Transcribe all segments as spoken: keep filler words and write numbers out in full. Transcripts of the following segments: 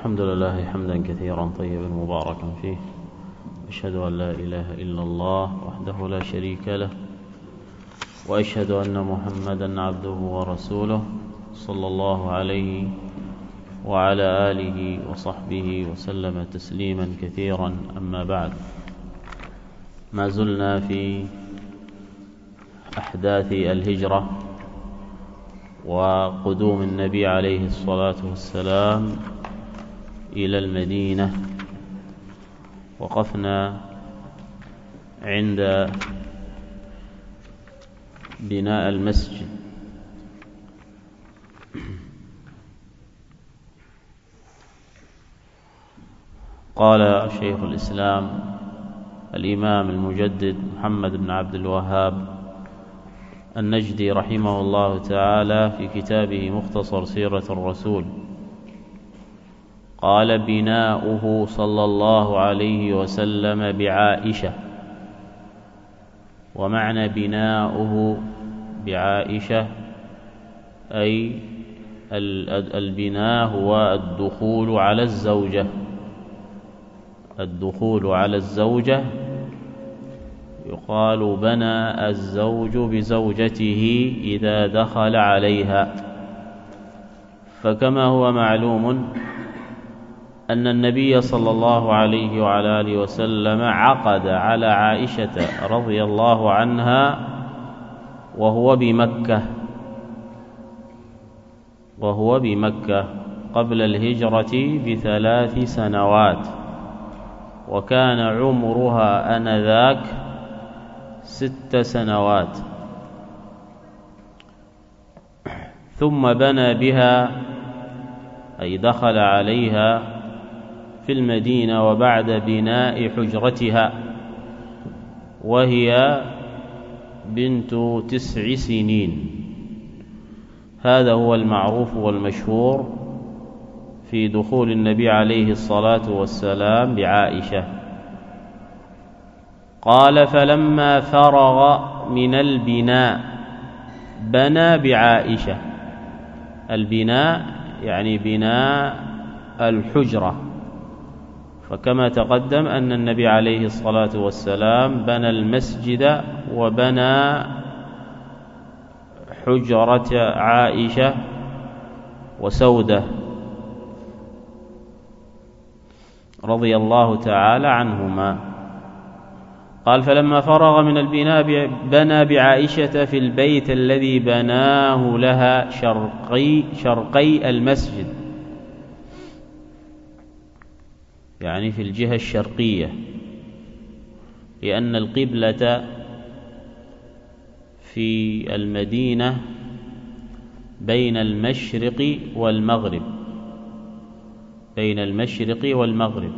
الحمد لله حمدا كثيرا طيبا مباركا فيه، أشهد أن لا إله إلا الله وحده لا شريك له، وأشهد أن محمدا عبده ورسوله صلى الله عليه وعلى آله وصحبه وسلم تسليما كثيرا. أما بعد، ما زلنا في أحداث الهجرة وقدوم النبي عليه الصلاة والسلام إلى المدينة. وقفنا عند بناء المسجد. قال شيخ الإسلام الإمام المجدد محمد بن عبد الوهاب النجدي رحمه الله تعالى في كتابه مختصر سيرة الرسول، قال: بناؤه صلى الله عليه وسلم بعائشة. ومعنى بناؤه بعائشة أي البناء هو الدخول على الزوجة، الدخول على الزوجة يقال بنى الزوج بزوجته إذا دخل عليها. فكما هو معلوم أن النبي صلى الله عليه وعلى آله وسلم عقد على عائشة رضي الله عنها وهو بمكة وهو بمكة قبل الهجرة بثلاث سنوات، وكان عمرها آنذاك ست سنوات. ثم بنى بها أي دخل عليها في المدينة وبعد بناء حجرتها، وهي بنت تسع سنين. هذا هو المعروف والمشهور في دخول النبي عليه الصلاة والسلام بعائشة. قال: فلما فرغ من البناء بنى بعائشة. البناء يعني بناء الحجرة، فكما تقدم أن النبي عليه الصلاة والسلام بنى المسجد وبنى حجرة عائشة وسودة رضي الله تعالى عنهما. قال: فلما فرغ من البناء بنى بعائشة في البيت الذي بناه لها شرقي, شرقي المسجد، يعني في الجهة الشرقية، لأن القبلة في المدينة بين المشرق والمغرب، بين المشرق والمغرب.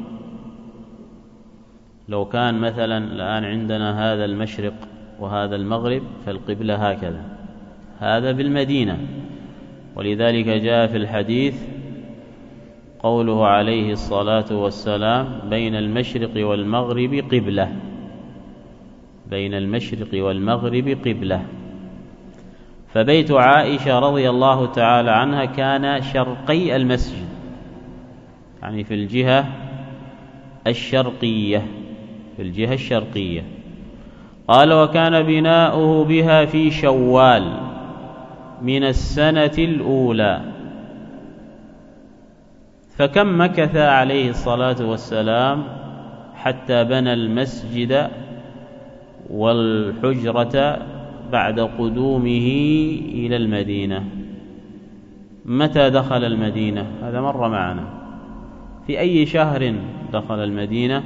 لو كان مثلا الآن عندنا هذا المشرق وهذا المغرب فالقبلة هكذا، هذا بالمدينة. ولذلك جاء في الحديث قوله عليه الصلاة والسلام: بين المشرق والمغرب قبلة، بين المشرق والمغرب قبلة. فبيت عائشة رضي الله تعالى عنها كان شرقي المسجد، يعني في الجهة الشرقية، في الجهة الشرقية. قال: وكان بناؤه بها في شوال من السنة الأولى. فكم مكث عليه الصلاة والسلام حتى بنى المسجد والحجرة بعد قدومه إلى المدينة؟ متى دخل المدينة؟ هذا مر معنا. في أي شهر دخل المدينة؟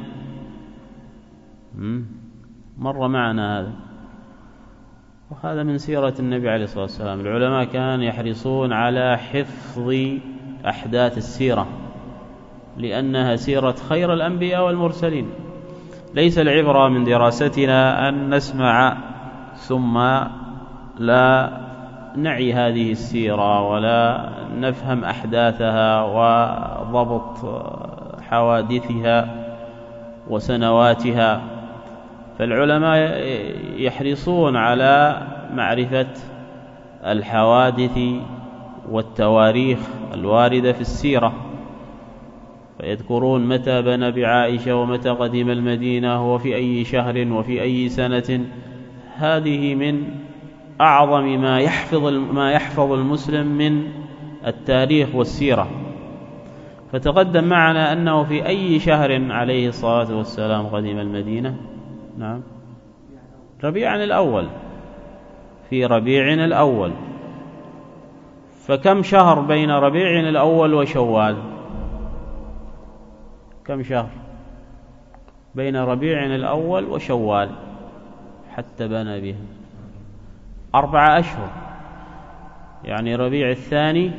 مر معنا هذا. وهذا من سيرة النبي عليه الصلاة والسلام. العلماء كانوا يحرصون على حفظ أحداث السيرة، لأنها سيرة خير الأنبياء والمرسلين. ليس العبرة من دراستنا أن نسمع ثم لا نعي هذه السيرة ولا نفهم أحداثها وضبط حوادثها وسنواتها. فالعلماء يحرصون على معرفة الحوادث والتواريخ الواردة في السيرة، فيذكرون متى بنى بعائشة ومتى قدم المدينة وفي أي شهر وفي أي سنة. هذه من أعظم ما يحفظ ما يحفظ المسلم من التاريخ والسيرة. فتقدم معنا أنه في أي شهر عليه الصلاة والسلام قدم المدينة. نعم، ربيع الأول، في ربيع الأول. فكم شهر بين ربيع الأول وشوال؟ كم شهر بين ربيع الأول وشوال حتى بنى بها؟ أربعة أشهر، يعني ربيع الثاني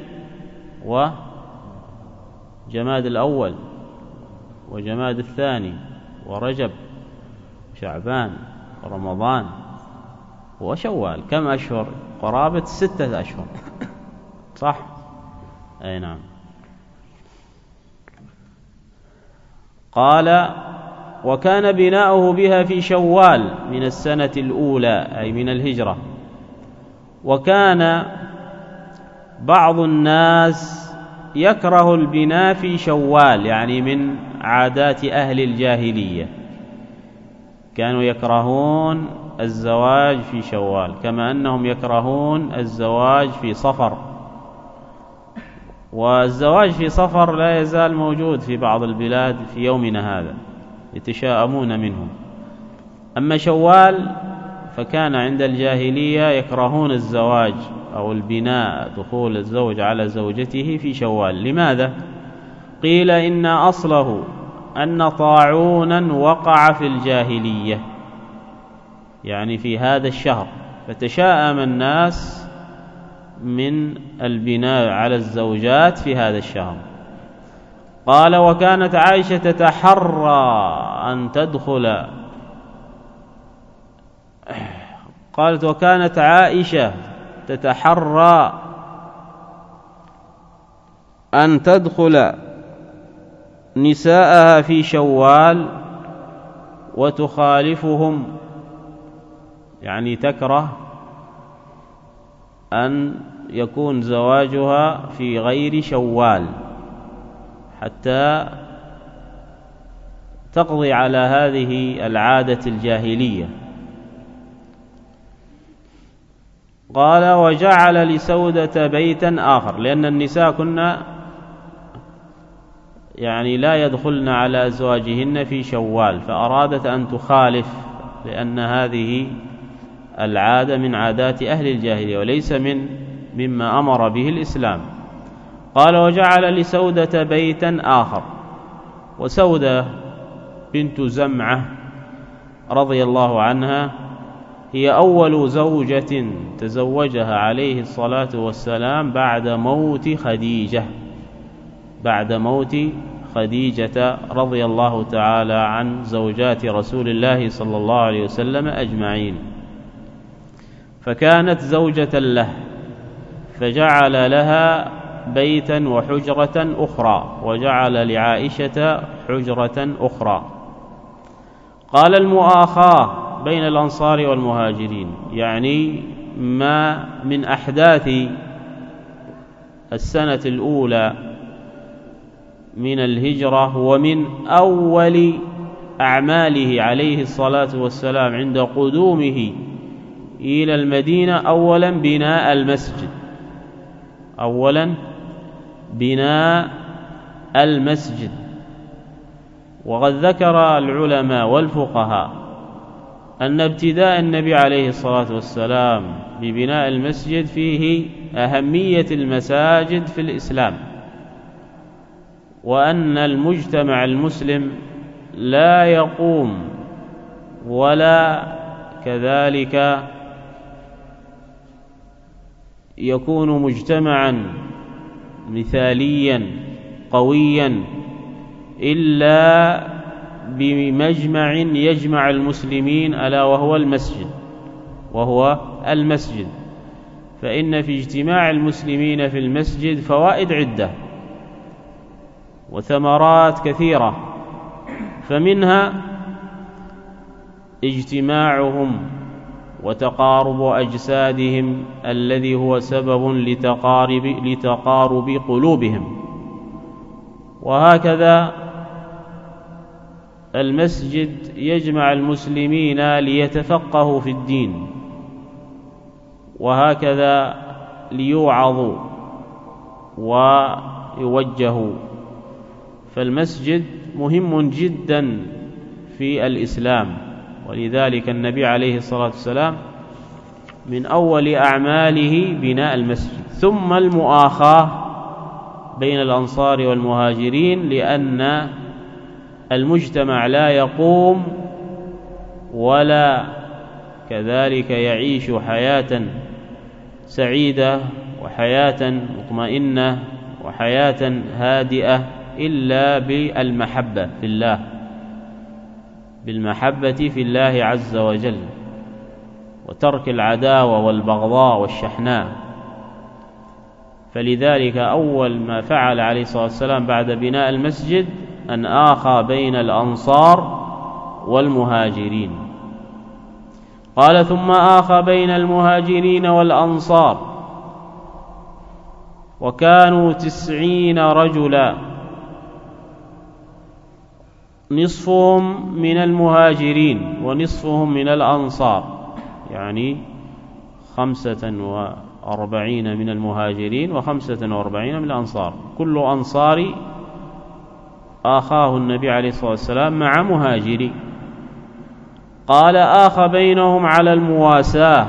وجماد الأول وجماد الثاني ورجب شعبان ورمضان وشوال. كم أشهر؟ قرابة ستة أشهر، صح؟ أي نعم. قال: وكان بناؤه بها في شوال من السنة الأولى، أي من الهجرة. وكان بعض الناس يكره البناء في شوال، يعني من عادات أهل الجاهلية، كانوا يكرهون الزواج في شوال، كما أنهم يكرهون الزواج في صفر. والزواج في صفر لا يزال موجود في بعض البلاد في يومنا هذا، يتشاءمون منه. أما شوال فكان عند الجاهلية يكرهون الزواج أو البناء، دخول الزوج على زوجته في شوال. لماذا؟ قيل إن أصله أن طاعونا وقع في الجاهلية، يعني في هذا الشهر، فتشاءم الناس من البناء على الزوجات في هذا الشهر. قال: وكانت عائشة تتحرى أن تدخل قالت وكانت عائشة تتحرى أن تدخل نساءها في شوال وتخالفهم، يعني تكره أن يكون زواجها في غير شوال حتى تقضي على هذه العادة الجاهلية. قال: وجعل لسودة بيتا آخر، لأن النساء كنا يعني لا يدخلن على أزواجهن في شوال، فأرادت أن تخالف، لأن هذه العادة من عادات أهل الجاهلية وليس من مما أمر به الإسلام. قال: وجعل لسودة بيتا آخر. وسودة بنت زمعة رضي الله عنها هي أول زوجة تزوجها عليه الصلاة والسلام بعد موت خديجة بعد موت خديجة رضي الله تعالى عن زوجات رسول الله صلى الله عليه وسلم أجمعين. فكانت زوجة له، فجعل لها بيتا وحجرة أخرى، وجعل لعائشة حجرة أخرى. قال: المؤاخاة بين الأنصار والمهاجرين، يعني ما من أحداث السنة الأولى من الهجرة ومن أول أعماله عليه الصلاة والسلام عند قدومه إلى المدينة، أولا بناء المسجد أولا بناء المسجد وقد ذكر العلماء والفقهاء أن ابتداء النبي عليه الصلاة والسلام ببناء المسجد فيه أهمية المساجد في الإسلام، وأن المجتمع المسلم لا يقوم ولا كذلك يكون مجتمعا مثاليا قويا إلا بمجمع يجمع المسلمين، ألا وهو المسجد وهو المسجد فإن في اجتماع المسلمين في المسجد فوائد عدة وثمرات كثيرة، فمنها اجتماعهم وتقارب أجسادهم الذي هو سبب لتقارب, لتقارب قلوبهم، وهكذا المسجد يجمع المسلمين ليتفقهوا في الدين، وهكذا ليوعظوا ويوجهوا. فالمسجد مهم جدا في الإسلام، ولذلك النبي عليه الصلاة والسلام من أول أعماله بناء المسجد، ثم المؤاخاة بين الأنصار والمهاجرين، لأن المجتمع لا يقوم ولا كذلك يعيش حياة سعيدة وحياة مطمئنة وحياة هادئة إلا بالمحبة في الله، بالمحبة في الله عز وجل، وترك العداوة والبغضاء والشحناء. فلذلك أول ما فعل عليه الصلاة والسلام بعد بناء المسجد أن آخى بين الأنصار والمهاجرين. قال: ثم آخى بين المهاجرين والأنصار، وكانوا تسعين رجلا، نصفهم من المهاجرين ونصفهم من الأنصار، يعني خمسة وأربعين من المهاجرين وخمسة وأربعين من الأنصار. كل أنصاري آخاه النبي عليه الصلاة والسلام مع مهاجري. قال: آخى بينهم على المواساة.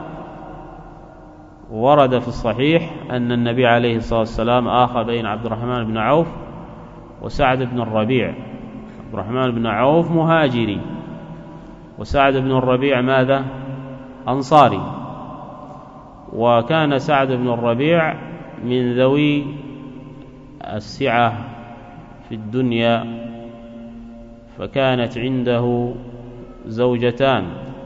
ورد في الصحيح أن النبي عليه الصلاة والسلام آخى بين عبد الرحمن بن عوف وسعد بن الربيع. عبد الرحمن بن عوف مهاجري، وسعد بن الربيع ماذا؟ أنصاري. وكان سعد بن الربيع من ذوي السعة في الدنيا، فكانت عنده زوجتان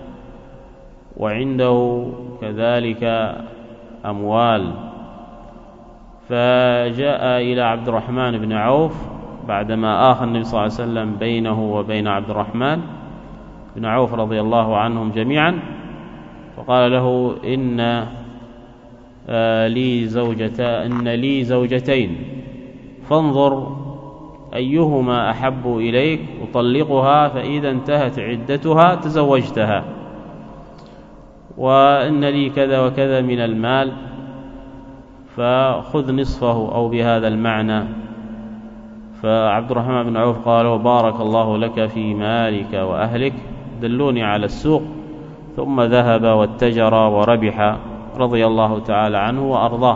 وعنده كذلك أموال، فجاء إلى عبد الرحمن بن عوف بعدما آخى النبي صلى الله عليه وسلم بينه وبين عبد الرحمن بن عوف رضي الله عنهم جميعا، فقال له: إن لي زوجتين إن لي زوجتين فانظر أيهما أحب إليك أطلقها، فإذا انتهت عدتها تزوجتها، وإن لي كذا وكذا من المال فخذ نصفه، أو بهذا المعنى. فعبد الرحمن بن عوف قال: بارك الله لك في مالك وأهلك، دلوني على السوق. ثم ذهب واتجر وربح رضي الله تعالى عنه وأرضاه.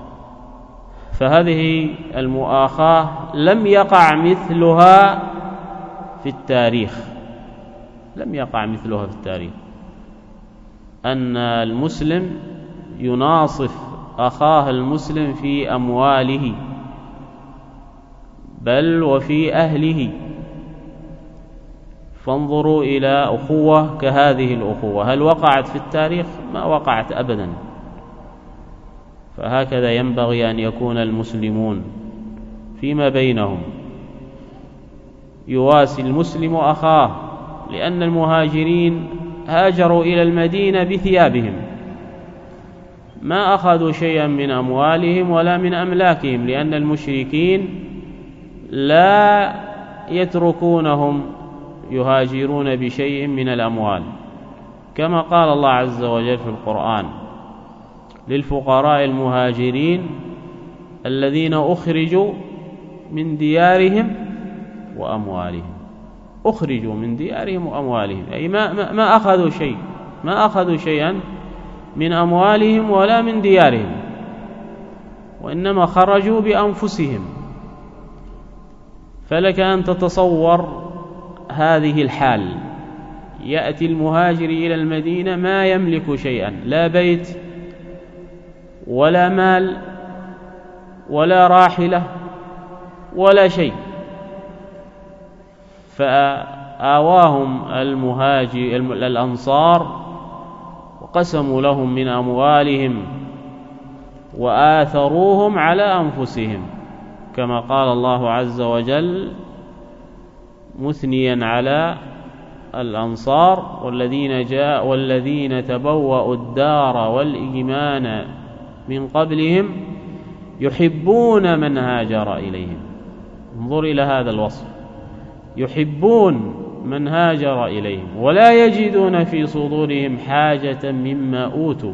فهذه المؤاخاة لم يقع مثلها في التاريخ، لم يقع مثلها في التاريخ، أن المسلم يناصف أخاه المسلم في أمواله بل وفي أهله. فانظروا إلى أخوة كهذه الأخوة، هل وقعت في التاريخ؟ ما وقعت أبدا. فهكذا ينبغي أن يكون المسلمون فيما بينهم، يواسي المسلم أخاه، لأن المهاجرين هاجروا إلى المدينة بثيابهم، ما أخذوا شيئا من أموالهم ولا من أملاكهم، لأن المشركين لا يتركونهم يهاجرون بشيء من الأموال، كما قال الله عز وجل في القرآن: للفقراء المهاجرين الذين أخرجوا من ديارهم وأموالهم. أخرجوا من ديارهم وأموالهم، أي ما, ما, ما أخذوا شيء ما أخذوا شيئا من أموالهم ولا من ديارهم، وإنما خرجوا بأنفسهم. فلك أن تتصور هذه الحال، يأتي المهاجر إلى المدينة ما يملك شيئا، لا بيت ولا مال ولا راحلة ولا شيء، فآواهم المهاجر الأنصار وقسموا لهم من أموالهم وآثروهم على أنفسهم، كما قال الله عز وجل مثنيا على الأنصار: والذين جاء والذين تبوأوا الدار والإيمان من قبلهم يحبون من هاجر إليهم. انظر إلى هذا الوصف، يحبون من هاجر إليهم ولا يجدون في صدورهم حاجة مما أوتوا،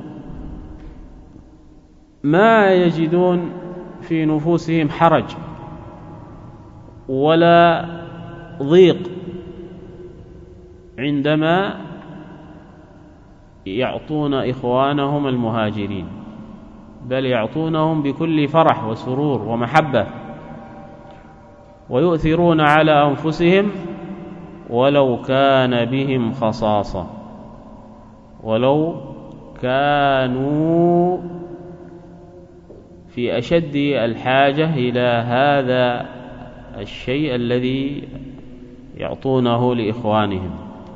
ما يجدون في نفوسهم حرج ولا ضيق عندما يعطون إخوانهم المهاجرين، بل يعطونهم بكل فرح وسرور ومحبة، ويؤثرون على أنفسهم ولو كان بهم خصاصة، ولو كانوا في أشد الحاجة إلى هذا الشيء الذي يعطونه لإخوانهم.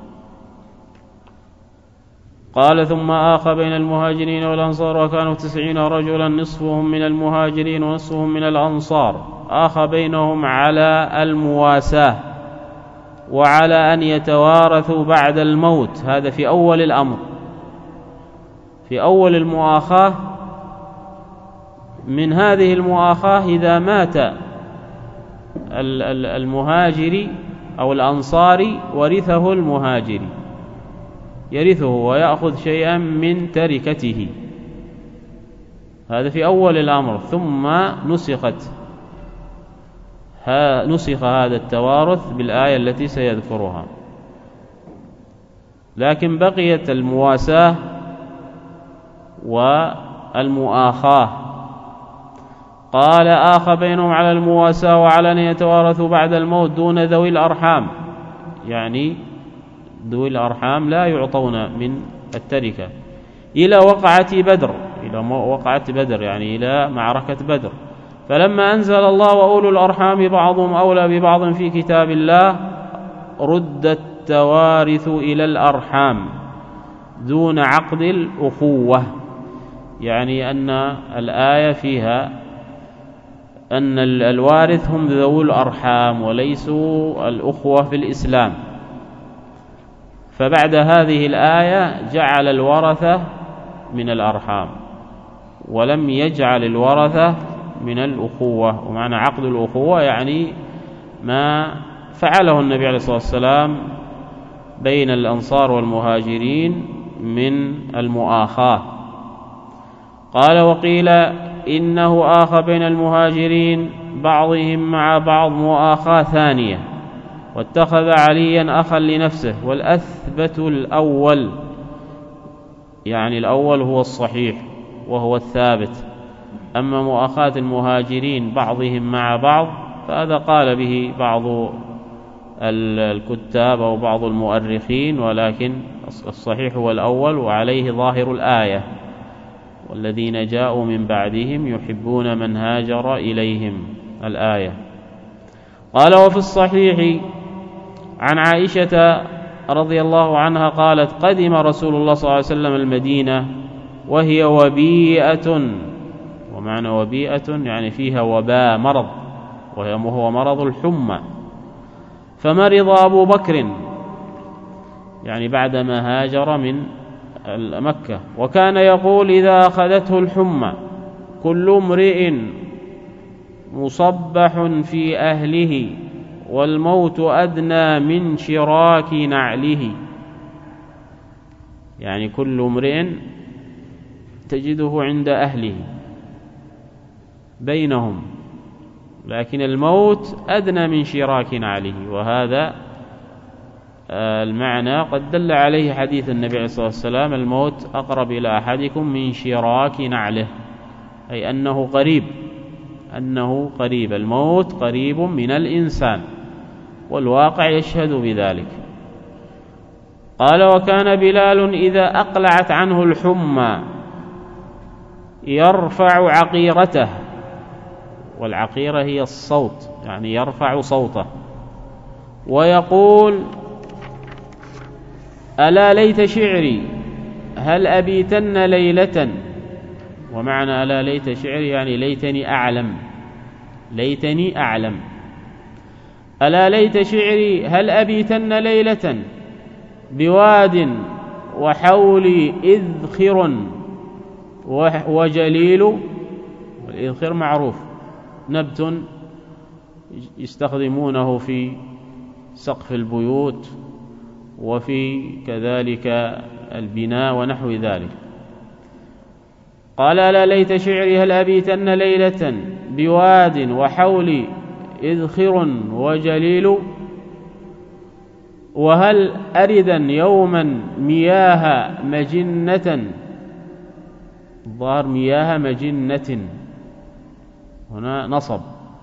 قال ثم آخى بين المهاجرين والأنصار وكانوا تسعين رجلا نصفهم من المهاجرين ونصفهم من الأنصار، آخى بينهم على المواساة وعلى أن يتوارثوا بعد الموت. هذا في أول الأمر، في أول المؤاخاة. من هذه المؤاخاة إذا مات المهاجر أو الأنصاري ورثه المهاجر، يرثه ويأخذ شيئا من تركته، هذا في أول الأمر. ثم نسخت نسخ هذا التوارث بالآية التي سيذكرها، لكن بقيت المواساة والمؤاخاة. قال آخى بينهم على المواساة وعلى أن يتوارثوا بعد الموت دون ذوي الأرحام، يعني ذوي الأرحام لا يعطون من التركة إلى وقعة بدر، إلى وقعة بدر يعني إلى معركة بدر. فلما أنزل الله وأولو الأرحام بعضهم أولى ببعض في كتاب الله رد التوارث إلى الأرحام دون عقد الأخوة، يعني أن الآية فيها أن الوارث هم ذوو الأرحام وليسوا الأخوة في الإسلام. فبعد هذه الآية جعل الورثة من الأرحام ولم يجعل الورثة من الأخوة. ومعنى عقد الأخوة يعني ما فعله النبي عليه الصلاة والسلام بين الأنصار والمهاجرين من المؤاخاة. قال وقيل إنه آخى بين المهاجرين بعضهم مع بعض مؤاخاة ثانية، واتخذ عليا أخا لنفسه، والأثبت الأول، يعني الأول هو الصحيح وهو الثابت. أما مؤاخاة المهاجرين بعضهم مع بعض فهذا قال به بعض الكتاب أو بعض المؤرخين، ولكن الصحيح هو الأول وعليه ظاهر الآية: والذين جاءوا من بعدهم يحبون من هاجر إليهم، الآية. قال وفي الصحيح عن عائشة رضي الله عنها قالت قدم رسول الله صلى الله عليه وسلم المدينة وهي وبيئة، ومعنى وبيئة يعني فيها وباء مرض، وهو مرض الحمى. فمرض أبو بكر يعني بعدما هاجر من مكة، وكان يقول إذا أخذته الحمى كل امرئ مصبح في أهله والموت أدنى من شراك نعله، يعني كل امرئ تجده عند أهله بينهم، لكن الموت أدنى من شراك نعله. وهذا المعنى قد دل عليه حديث النبي عليه الصلاة والسلام: الموت أقرب إلى أحدكم من شراك نعله، أي أنه قريب، أنه قريب، الموت قريب من الإنسان، والواقع يشهد بذلك. قال وكان بلال إذا أقلعت عنه الحمى يرفع عقيرته، والعقيرة هي الصوت، يعني يرفع صوته، ويقول: ألا ليت شعري هل أبيتن ليلة. ومعنى ألا ليت شعري يعني ليتني أعلم، ليتني أعلم. ألا ليت شعري هل أبيتن ليلة بواد وحولي إذخر وجليل. والإذخر معروف، نبت يستخدمونه في سقف البيوت وفي كذلك البناء ونحو ذلك. قال: ألا ليت شعري هل أبيتن ليلة بواد وحولي إذخر وجليل، وهل أردا يوما مياه مجنة، ظهر مياه مجنة هنا نصب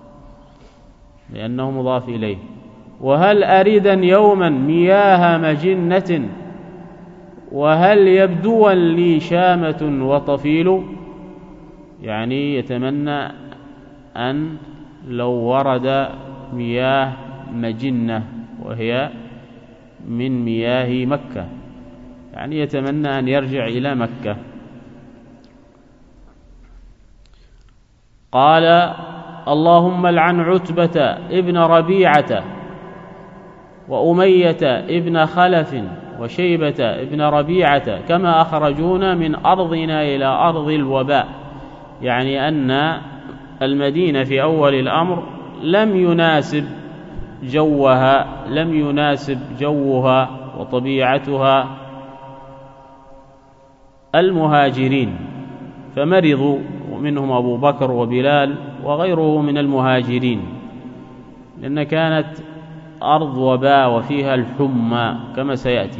لأنه مضاف إليه، وهل أردا يوما مياه مجنة، وهل يبدوا لي شامة وطفيل، يعني يتمنى أن لو ورد مياه مجنة وهي من مياه مكة، يعني يتمنى أن يرجع إلى مكة. قال: اللهم لعن عتبة ابن ربيعة وأمية ابن خلف وشيبة ابن ربيعة كما أخرجونا من أرضنا إلى أرض الوباء، يعني أن المدينة في أول الأمر لم يناسب جوها لم يناسب جوها وطبيعتها المهاجرين، فمرضوا، ومنهم أبو بكر وبلال وغيره من المهاجرين، لأن كانت أرض وباء وفيها الحمى كما سيأتي.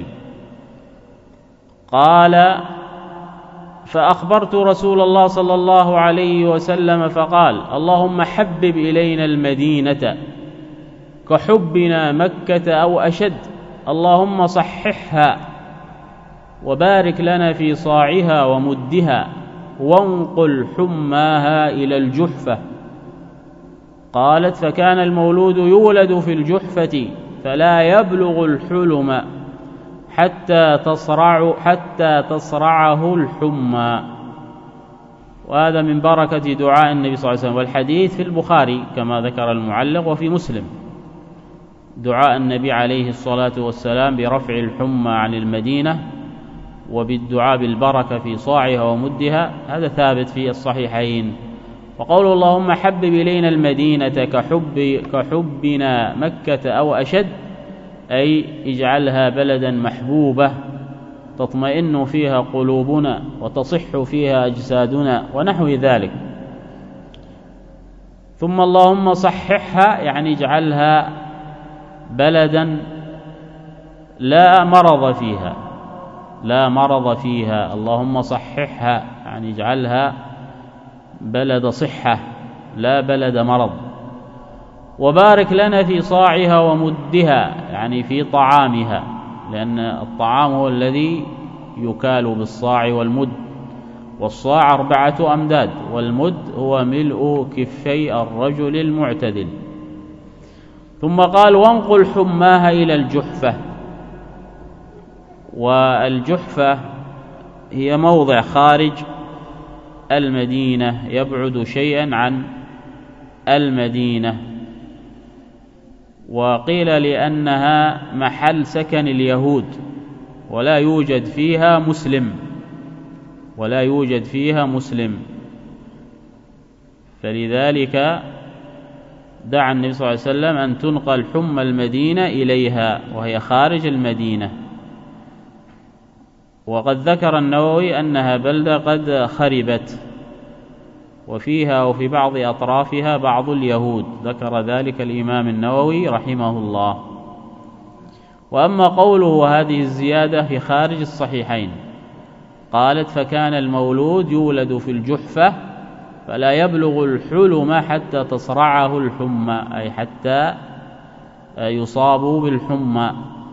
قال: فأخبرت رسول الله صلى الله عليه وسلم فقال: اللهم حبب إلينا المدينة كحبنا مكة أو أشد، اللهم صححها وبارك لنا في صاعها ومدها، وانقل حماها إلى الجحفة. قالت: فكان المولود يولد في الجحفة فلا يبلغ الحلم حتى تصرع حتى تصرعه الحمى. وهذا من بركة دعاء النبي صلى الله عليه وسلم، والحديث في البخاري كما ذكر المعلق وفي مسلم، دعاء النبي عليه الصلاة والسلام برفع الحمى عن المدينة وبالدعاء بالبركة في صاعها ومدها، هذا ثابت في الصحيحين. وقول اللهم حبب إلينا المدينة كحب كحبنا مكة أو أشد، أي اجعلها بلدا محبوبة تطمئن فيها قلوبنا وتصح فيها أجسادنا ونحو ذلك. ثم اللهم صححها، يعني اجعلها بلدا لا مرض فيها لا مرض فيها اللهم صححها، يعني اجعلها بلد صحة لا بلد مرض. وبارك لنا في صاعها ومدها، يعني في طعامها، لأن الطعام هو الذي يكال بالصاع والمد، والصاع أربعة أمداد، والمد هو ملء كفي الرجل المعتدل. ثم قال: وانقل حماها إلى الجحفة. والجحفة هي موضع خارج المدينة يبعد شيئا عن المدينة، وقيل لأنها محل سكن اليهود ولا يوجد فيها مسلم ولا يوجد فيها مسلم فلذلك دعا النبي صلى الله عليه وسلم أن تنقل حمى المدينة إليها وهي خارج المدينة. وقد ذكر النووي أنها بلدة قد خربت، وفيها وفي بعض أطرافها بعض اليهود، ذكر ذلك الإمام النووي رحمه الله. وأما قوله هذه الزيادة في خارج الصحيحين، قالت: فكان المولود يولد في الجحفة فلا يبلغ الحلم حتى تصرعه الحمى، أي حتى يصاب بالحمى،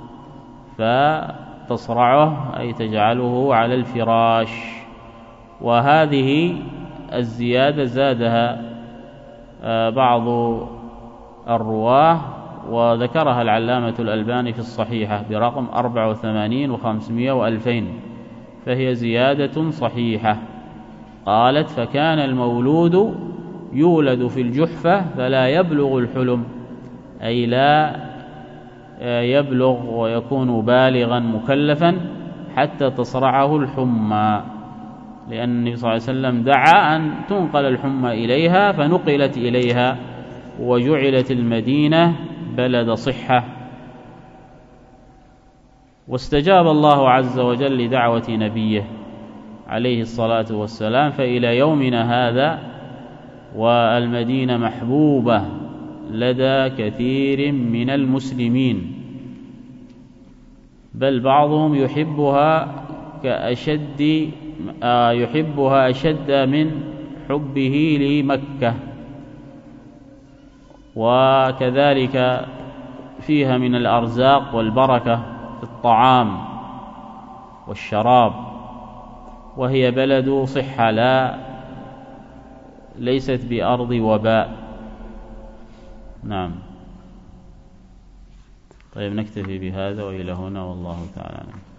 فتصرعه أي تجعله على الفراش. وهذه الزيادة زادها بعض الرواه وذكرها العلامة الألباني في الصحيحة برقم أربعة وثمانين وخمسمائة وألفين، فهي زيادة صحيحة. قالت: فكان المولود يولد في الجحفة فلا يبلغ الحلم، أي لا يبلغ ويكون بالغا مكلفا حتى تصرعه الحمى، لأن النبي صلى الله عليه وسلم دعا أن تنقل الحمى إليها فنقلت إليها وجعلت المدينة بلد صحة. واستجاب الله عز وجل لدعوة نبيه عليه الصلاة والسلام، فإلى يومنا هذا والمدينة محبوبة لدى كثير من المسلمين، بل بعضهم يحبها كأشد يحبها أشد من حبه لمكة. وكذلك فيها من الأرزاق والبركة في الطعام والشراب، وهي بلد صحة لا ليست بأرض وباء. نعم. طيب نكتفي بهذا وإلى هنا، والله تعالى.